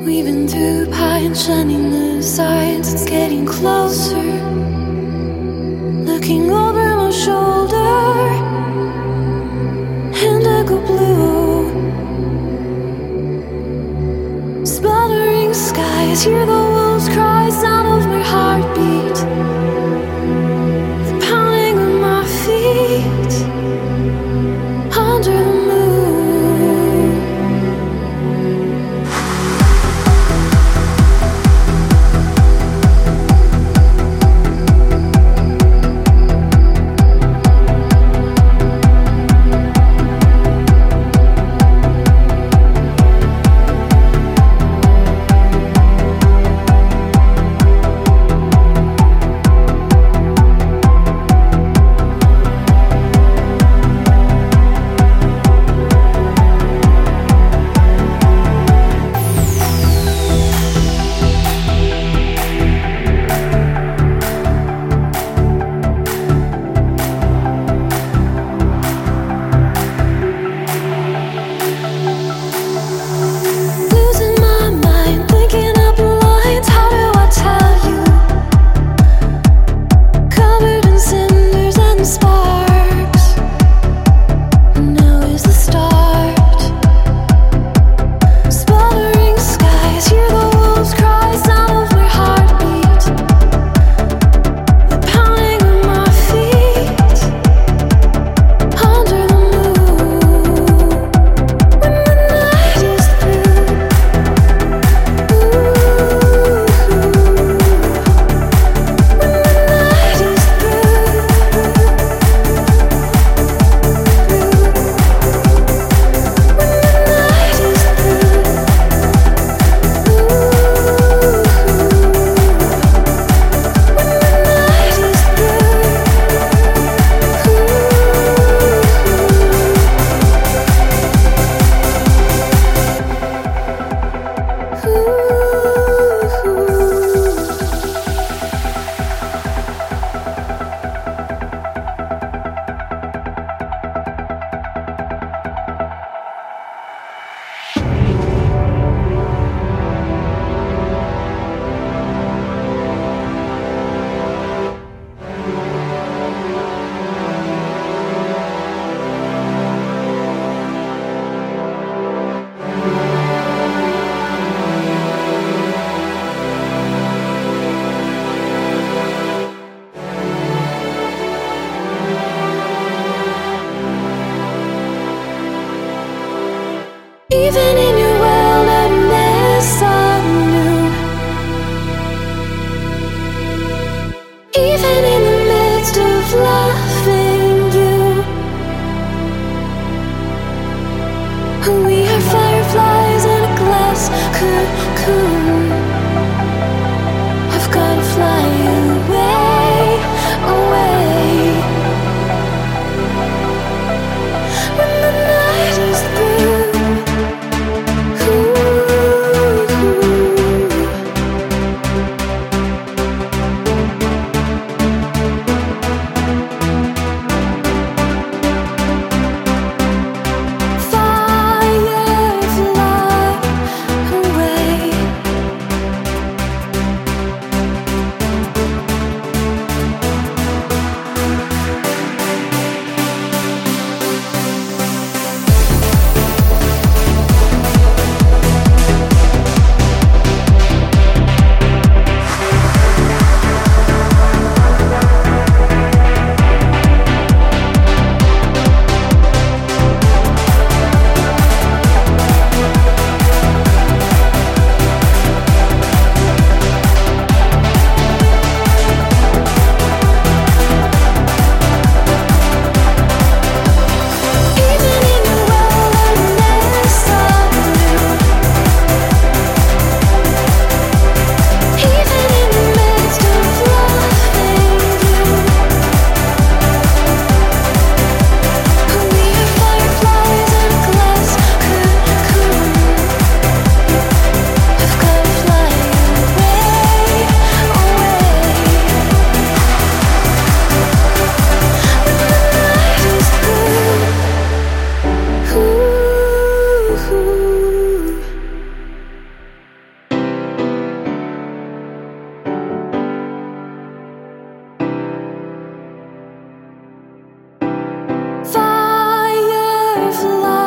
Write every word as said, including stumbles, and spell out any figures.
Weaving through the pine, shining the signs, it's getting closer. Looking over my shoulder, indigo blue. Sputtering skies, hear the wolves cry, sound of my heartbeat, the pounding of my feet under the moon. Even in your wilderness, I'm new. Even in the midst of loving you, we are fireflies in a glass cocoon. I've gotta fly away, away. When the night is through, to life.